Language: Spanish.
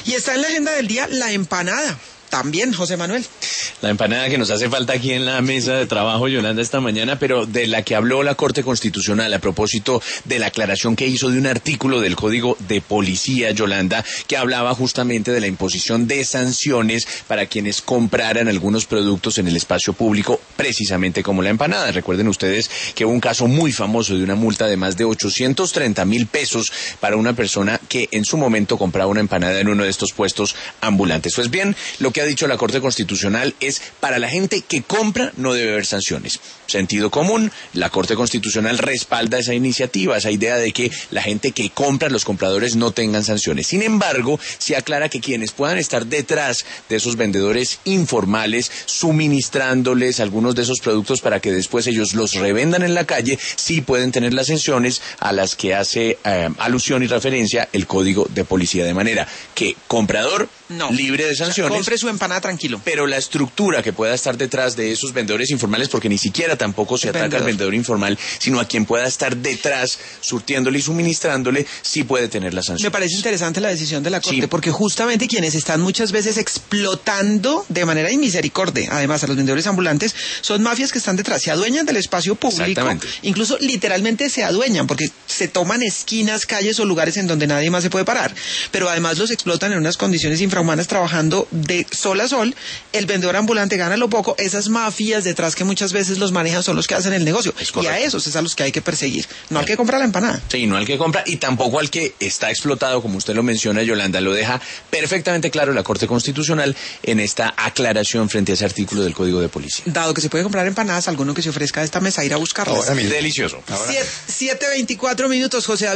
Y está en la agenda del día la empanada. También, José Manuel. La empanada que nos hace falta aquí en la mesa de trabajo, Yolanda, esta mañana, pero de la que habló la Corte Constitucional a propósito de la aclaración que hizo de un artículo del Código de Policía, Yolanda, que hablaba justamente de la imposición de sanciones para quienes compraran algunos productos en el espacio público, precisamente como la empanada. Recuerden ustedes que hubo un caso muy famoso de una multa de más de 830,000 pesos para una persona que en su momento compraba una empanada en uno de estos puestos ambulantes. Pues bien, lo que ha dicho la Corte Constitucional es: para la gente que compra no debe haber sanciones. Sentido común, la Corte Constitucional respalda esa iniciativa, esa idea de que la gente que compra, los compradores, no tengan sanciones. Sin embargo, se aclara que quienes puedan estar detrás de esos vendedores informales, suministrándoles algunos de esos productos para que después ellos los revendan en la calle, sí pueden tener las sanciones a las que hace alusión y referencia el Código de Policía. De manera que comprador, no, libre de sanciones. O sea, compre su empanada tranquilo. Pero la estructura que pueda estar detrás de esos vendedores informales, porque ni siquiera tampoco se ataca al vendedor informal, sino a quien pueda estar detrás, surtiéndole y suministrándole, sí puede tener las sanciones. Me parece interesante la decisión de la Corte, sí, porque justamente quienes están muchas veces explotando de manera inmisericordia, además a los vendedores ambulantes, son mafias que están detrás, se adueñan del espacio público, incluso literalmente se adueñan, porque se toman esquinas, calles o lugares en donde nadie más se puede parar, pero además los explotan en unas condiciones infrahumanas trabajando de sol a sol. El vendedor ambulante gana lo poco, esas mafias detrás que muchas veces los manejan son los que hacen el negocio, y a esos es a los que hay que perseguir, no al que compra la empanada. Sí, no al que compra, y tampoco al que está explotado, como usted lo menciona, Yolanda. Lo deja perfectamente claro la Corte Constitucional en esta aclaración frente a ese artículo del Código de Policía. Dado que se puede comprar empanadas, alguno que se ofrezca a esta mesa ir a buscarlas. Ahora, delicioso. 7:24 minutos, José.